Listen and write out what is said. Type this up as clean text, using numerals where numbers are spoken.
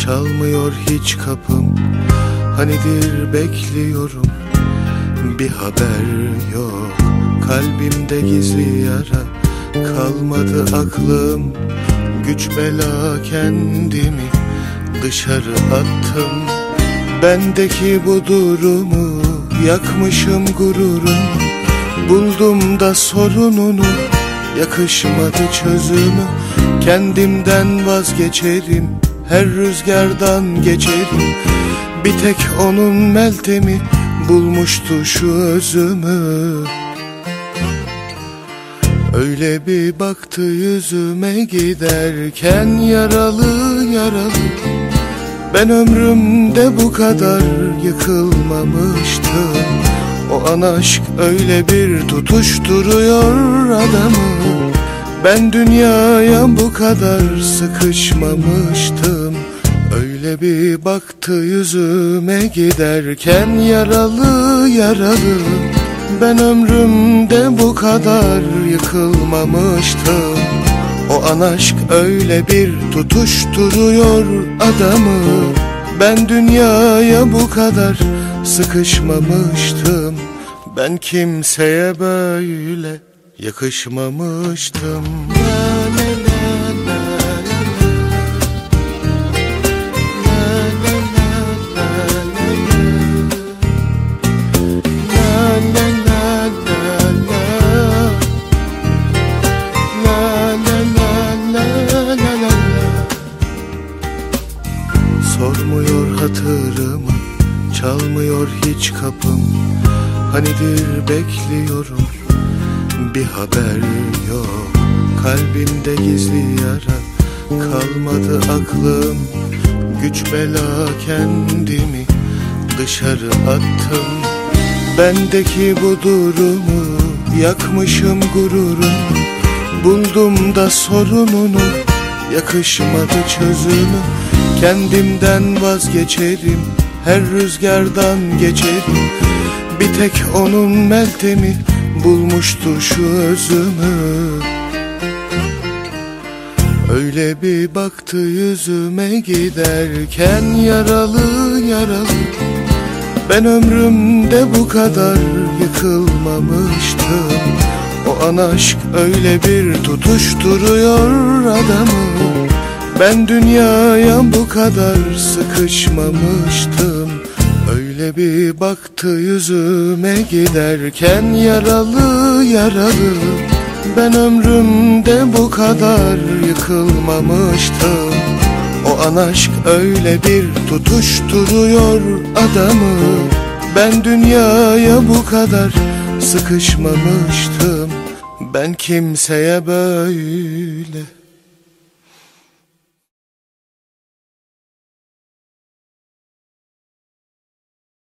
Çalmıyor hiç kapım, hanidir bekliyorum. Bir haber yok, kalbimde gizli yara. Kalmadı aklım, güç bela kendimi dışarı attım. Bendeki bu durumu yakmışım gururum. Buldum da sorununu, yakışmadı çözümü. Kendimden vazgeçerim, her rüzgardan geçerim. Bir tek onun meltemi bulmuştu şu özümü. Öyle bir baktı yüzüme giderken yaralı yaralı. Ben ömrümde bu kadar yıkılmamıştım. O an aşk öyle bir tutuşturuyor adamı. Ben dünyaya bu kadar sıkışmamıştım. Öyle bir baktı yüzüme giderken yaralı yaralı. Ben ömrümde bu kadar yıkılmamıştım. O an aşk öyle bir tutuşturuyor adamı. Ben dünyaya bu kadar sıkışmamıştım. Ben kimseye böyle yakışmamıştım. Sormuyor hatırımı, çalmıyor hiç kapım. Hanidir bekliyorum, bir haber yok. Kalbimde gizli yara, kalmadı aklım. Güç bela kendimi dışarı attım. Bendeki bu durumu yakmışım gururum. Buldum da sorununu, yakışmadı çözümü. Kendimden vazgeçerim, her rüzgardan geçerim. Bir tek onun meltemi bulmuştu şu özümü. Öyle bir baktı yüzüme giderken yaralı yaralı. Ben ömrümde bu kadar yıkılmamıştım. O an aşk öyle bir tutuşturuyor adamı. Ben dünyaya bu kadar sıkışmamıştım. Öyle bir baktı yüzüme giderken yaralı yaralı. Ben ömrümde bu kadar yıkılmamıştım. O an aşk öyle bir tutuşturuyor adamı. Ben dünyaya bu kadar sıkışmamıştım. Ben kimseye böyle